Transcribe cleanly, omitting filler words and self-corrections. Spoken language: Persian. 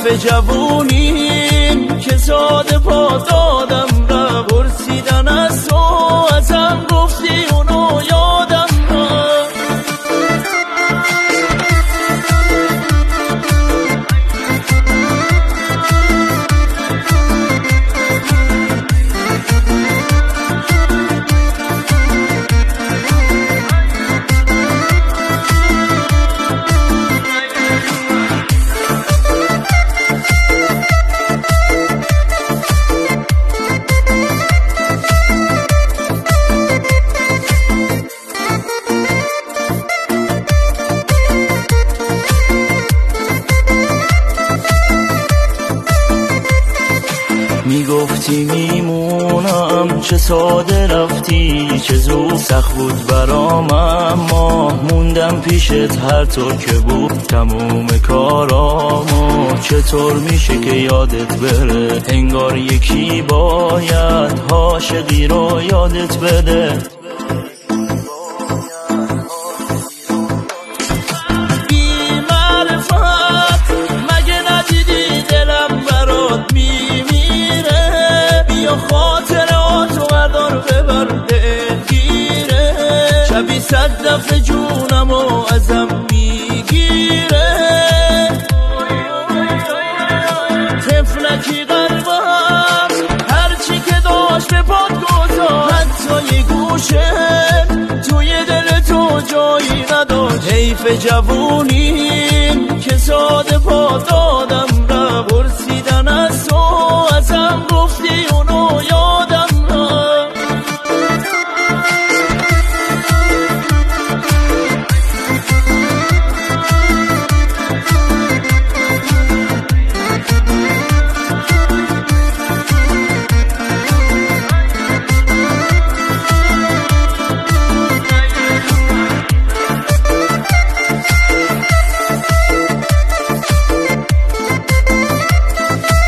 حیف جوونیم که ساده پا دادم را پرسیدن از تو ازم گفتی اونو یادم را میگفتی میمونم چه ساده رفتی چه زود سخت بود برام اما موندم پیشت هر طور که بود تموم کارامو چطور میشه که یادت بره انگار یکی باید عاشقی رو یادت بده شبی 100 دفعه جونمو ازم میگیره طفلکی قلبم هرچی که داشت به پات گذاشت حتی یه گوشه توی دل تو جایی نداشت حیف جوونیم که ساده پا دادم را پرسیدن از تو ازم گفتی اونو